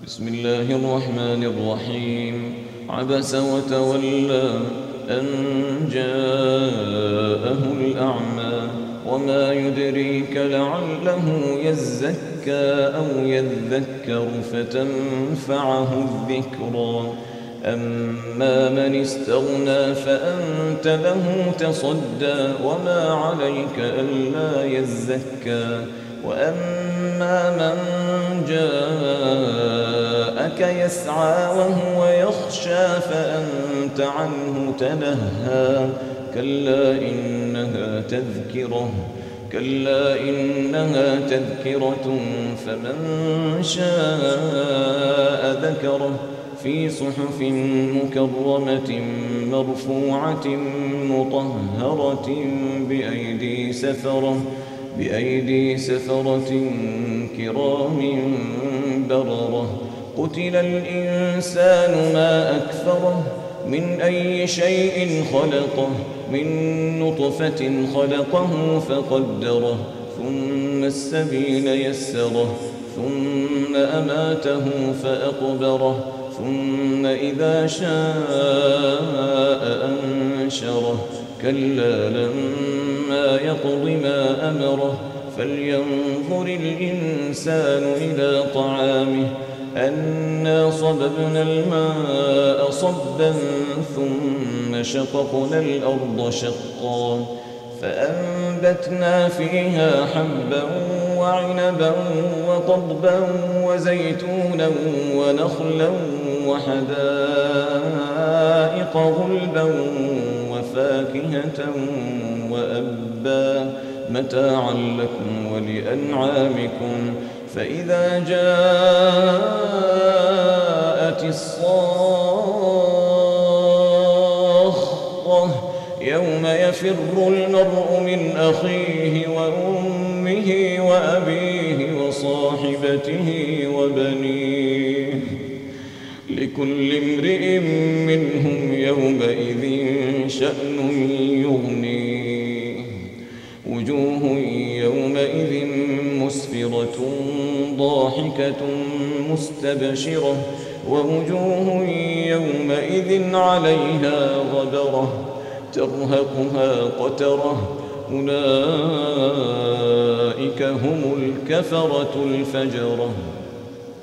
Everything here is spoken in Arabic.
بسم الله الرحمن الرحيم. عبس وتولى أن جاءه الأعمى وما يدريك لعله يزكى أو يذكر فتنفعه الذكرى. أما من استغنى فأنت له تصدى وما عليك ألا يزكى. وأما من جاءك يسعى وهو يخشى فأنت عنه تلهى. كلا إنها تذكرة فمن شاء ذكره في صحف مكرمة مرفوعة مطهرة بأيدي سفرة كرام بررة. قتل الإنسان ما أكفره من أي شيء خلقه من نطفة خلقه فقدره ثم السبيل يسره ثم أماته فأقبره ثم إذا شاء أنشره. كلا لما يقض ما أمره فلينظر الإنسان إلى طعامه أنا صببنا الماء صبا ثم شققنا الأرض شقا فأنبتنا فيها حبا وعنبا وقضبا وزيتونا ونخلا وحدائق غلبا وفاكهة وأبا متاعا لكم ولأنعامكم. فإذا جاءت الصاخة يوم يفر المرء من أخيه وأمه وأبيه وصاحبته وبنيه لكل امرئ منهم يومئذ شأن يغنيه. وجوه يومئذ مسفرة ضاحكة مستبشرة ووجوه يومئذ عليها غبرة ترهقها قترة. أولئك هم الكفرة الفجرة.